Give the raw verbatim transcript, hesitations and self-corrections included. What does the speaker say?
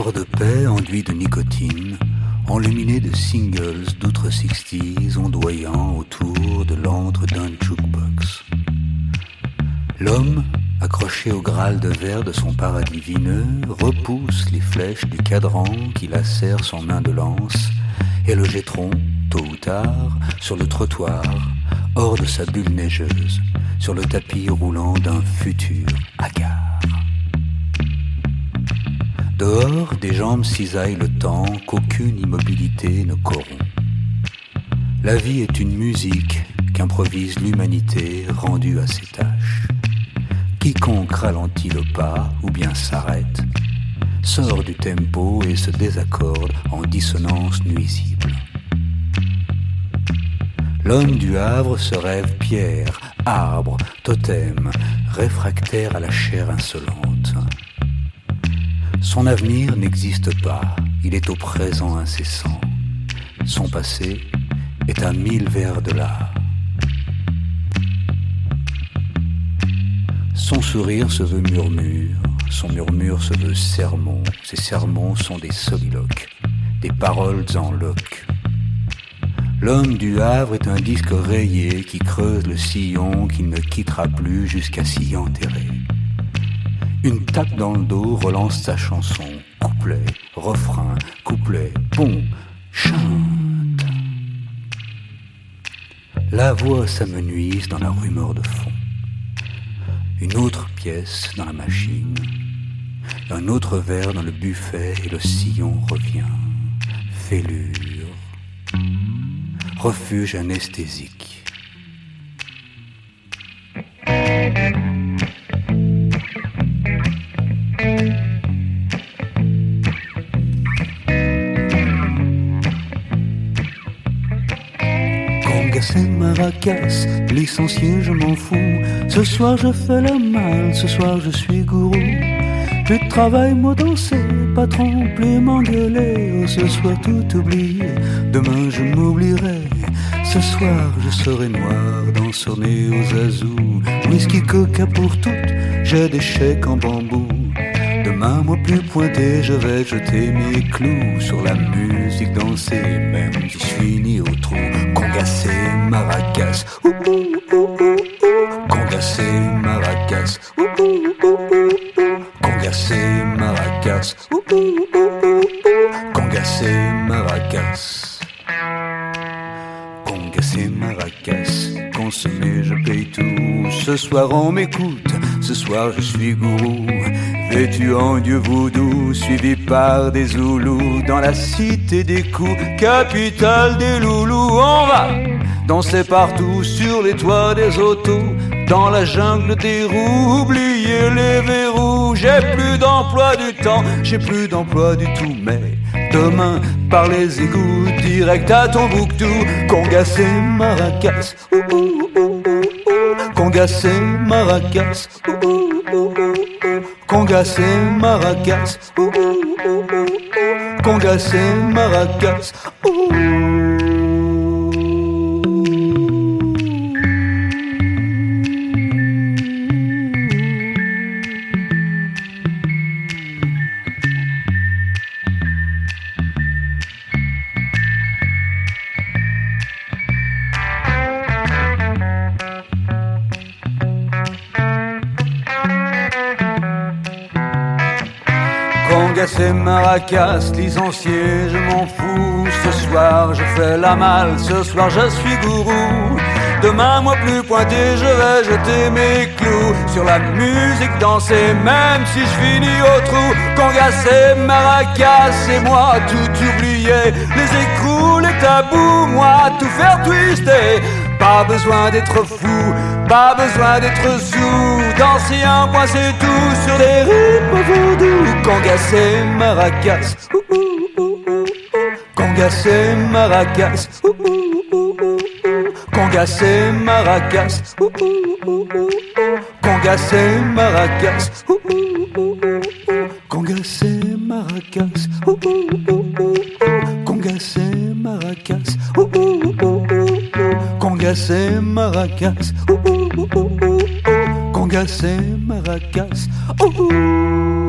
Havre de paix enduit de nicotine, enluminé de singles d'outre sixties ondoyant autour de l'antre d'un jukebox. L'homme, accroché au graal de verre de son paradis vineux, repousse les flèches du cadran qui lacère son main de lance et le jetteront, tôt ou tard, sur le trottoir, hors de sa bulle neigeuse, sur le tapis roulant d'un futur hagard. Dehors, des jambes cisaillent le temps qu'aucune immobilité ne corrompt. La vie est une musique qu'improvise l'humanité rendue à ses tâches. Quiconque ralentit le pas ou bien s'arrête, sort du tempo et se désaccorde en dissonance nuisible. L'homme du Havre se rêve pierre, arbre, totem, réfractaire à la chair insolente. Son avenir n'existe pas, il est au présent incessant. Son passé est à mille vers de là. Son sourire se veut murmure, son murmure se veut sermon. Ses sermons sont des soliloques, des paroles en loques. L'homme du Havre est un disque rayé qui creuse le sillon qu'il ne quittera plus jusqu'à s'y enterrer. Une tape dans le dos relance sa chanson. Couplet, refrain, couplet, bon, chante. La voix s'amenuise dans la rumeur de fond. Une autre pièce dans la machine. Un autre verre dans le buffet et le sillon revient. Fêlure. Refuge anesthésique. C'est Maracas, licencié je m'en fous. Ce soir je fais le mal, ce soir je suis gourou. Plus de travail, moi danser, patron, plus m'engueuler. Oh, ce soir tout oublié, demain je m'oublierai. Ce soir je serai noir, dansonné aux azous. Whisky coca pour toutes, j'ai des chèques en bambou. Demain, moi plus pointé, je vais jeter mes clous sur la musique dansée, même si je finis au trou. Congassé, maracas, ouh ouh ouh ouh. Congassé, maracas, ouh ouh ouh ouh. Congassé, maracas, ouh ouh ouh ouh. Congassé, maracas. Congassé, maracas, consommé, je paye tout. Ce soir on m'écoute, ce soir je suis gourou. Vêtu en dieu vaudou, suivi par des zoulous. Dans la cité des coups, capitale des loulous. On va danser partout sur les toits des autos. Dans la jungle des roues, oublier les verrous. J'ai plus d'emploi du temps, j'ai plus d'emploi du tout. Mais demain, par les égouts, direct à Tombouctou. Congassé, maracas, ouh ouh ouh ouh. Congassé, maracas, ouh ouh ouh ouh. Congassé, maracas, ouh ouh ouh ouh. Congassé, maracas, ouh. Congassé, maracas, licencié, je m'en fous. Ce soir je fais la malle, ce soir je suis gourou. Demain, moi plus pointé, je vais jeter mes clous sur la musique danser, même si je finis au trou. Congassé, maracas, c'est moi tout oublier. Les écrous, les tabous, moi tout faire twister. Pas besoin d'être fou, pas besoin d'être sous. Danser un point c'est tout sur des rythmes vaudous. Congassé, maracas, ouh ouh ouh ouh. Congassé, maracas, ouh ouh ouh ouh. Congassé, maracas, ouh ouh ouh ouh. Congassé, maracas, ouh ouh ouh ouh. Congassé, maracas, ouh ouh ouh ouh. Congassé, maracas, ouh ouh ouh ouh. Congassé, maracas, ouh ouh ouh ouh. Congassé, maracas, ouh ouh.